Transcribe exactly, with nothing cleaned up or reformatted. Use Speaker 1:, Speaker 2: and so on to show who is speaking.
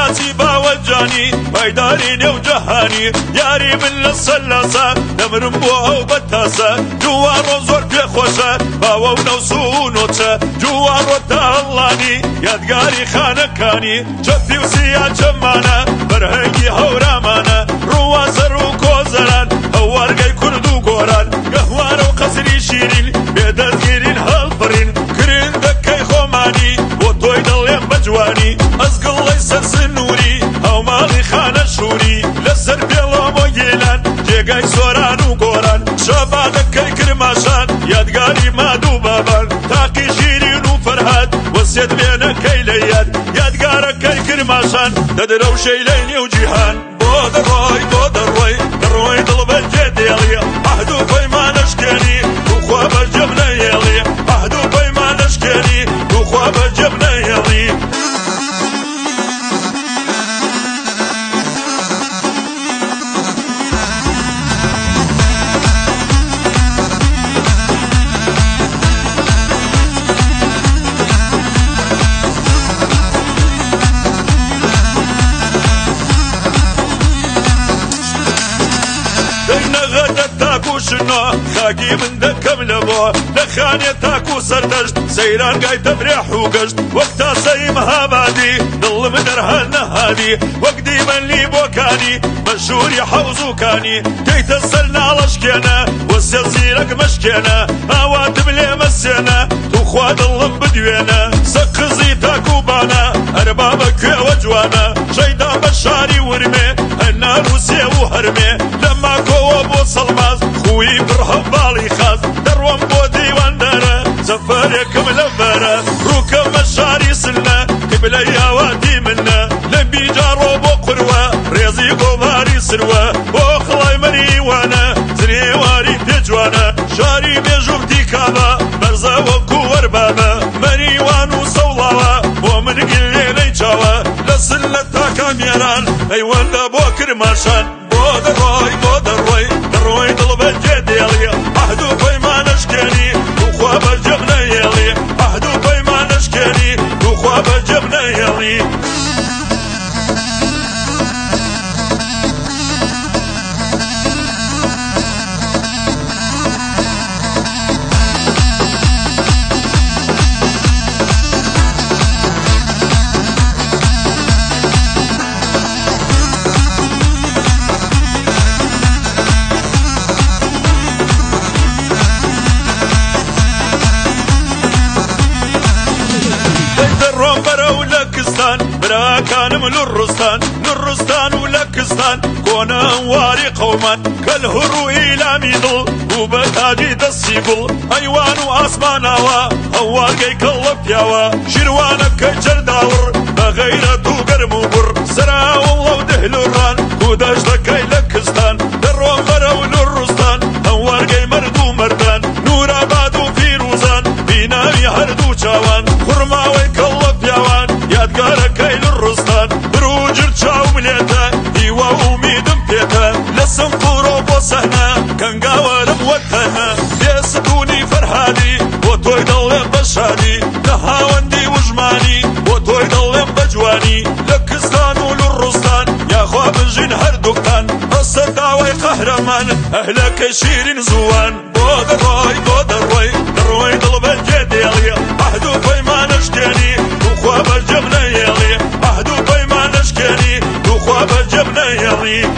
Speaker 1: ماچی باوەجانی پایداری نێو جەهانی یاری من لە سەلاسە دەمرم بۆ ئەو بەتاسە جووارۆ زۆر پێخۆشە باوە و نەوسو و نۆچە جووارۆ تاڵانی یادگاری خانەکانی چەپی و سیا چەمانە بەرهەنگی هەورامانە ڕوازەر و کۆزەران هەوارگەی کورد و گۆران گەهوارە و قەسری شیرین بێدەستگیرین هەڵبڕین کرندەکەی خۆمانی بۆ تۆی دڵێم بەجوانی ئەزگڵەی سەر سنووری هەوماڵی خانە شووری لەسەر پێڵۆمۆ گێلان جێگای سۆران و گۆران شەبادەکەی کرماشان یادگاری ماد و بابان تاقی شیرین و فەرهاد وەسێت وێنەکەی لە یاد یادگارەکەی کرماشان دەدرەوشەی لەی نێو جیهان بۆ دەڕۆی بۆ دەڕۆی دەڕۆی دڵبەرجێ دێڵی عەهد و پەیمانەشکێنی توخوا بەرجەم نەهێڵی عەهد و پەیمانەشکێنی توخوا بەرجەم نەهێڵی شنو خاکی من دەکەم لە بۆ لە خانێ تاک و سەردەشت سەیران گای تەفرێح و گەشت وەک تاسەی مەهابادی دڵم دەرهە نەهادی وەک دیمەنلی بۆکانی مەشهوری حەوز و کانی دەیتە سەر ناڵەشکێنە وەسێ زیرەک مەشکێنە ئاواتم لێ مەسێنە توخوا دڵم بدوێنە سەقزی تاک و بانە هەربا بە کوێوە جوانە شەیدا بە شاری ورمێ هەنار و سێ و هەرمێ لە ماکۆوە بۆ سەڵماز خوی پر هەڤاڵی خاز دەڕوەم بۆ دەیواندارە زەفەرێکم لەڤەرە ڕووکەمە شاری سنە قیبلەی ئاواتی منە لە بیجاڕۆ بۆ قوروە ڕێزی گۆڤاری سروە بۆ خڵای مەریوانە زرێواری پێجوانە شاری مێژووتی کابە بەرزە وەکو وەربابە مەریوان و سەوڵاوە بۆ من گلێنەی چاوە لە سن لە تاکامێران ئەیوەندە بۆ کرماشان بۆ دەڕۆی بۆ دەڕۆی دەڕۆی دڵبەرجێ دێڵی عەهد و پەیمانەشکێنی توخوا بەرجەم نەهێڵی عەهد و پەیمانەشکێنی توخوا بەرجەم نەهێڵی براكانم للرستان للرستان ولكستان كونا واري قومان كالهرو إلى ميدل وبتاجي دسيبل أيوان واسماناوا هواقي كاللب ياوا شروانك كجر داور بغيرتو قرمو بر سرا والله ودهلو الران وداش دكاي لكستان دروان برو للرستان هواقي مردو مردان نورا بادو فيروزان بيناوي هردو چاوان خرماوي كاللب ياوان یادگارەکەی لڕستان بروجر چاو ملێتە هیوا ئومیدم پێتە لە سنفڕۆ بۆ سەهنە کەنگاوەرم وەتەنە بێستونی فەرهادی بۆ تۆی دڵێم بە شادی لە هاوەندی وژمانی بۆ تۆی دڵێم بە جوانی لە کستان و لڕستان یاخوا بژین هەردووکتان هەسە داوای قەهرەمان ئەهلەکەی شیرین زووان بۆ دەڕۆی بۆ دەڕۆی دەڕۆی دڵبەرجێ دێڵی عەهد و پەیمانەشکێنی توخوا بەرجەم نەهێڵی عەهد و پەیمانەشکێنی توخوا بەرجەم نەهێڵی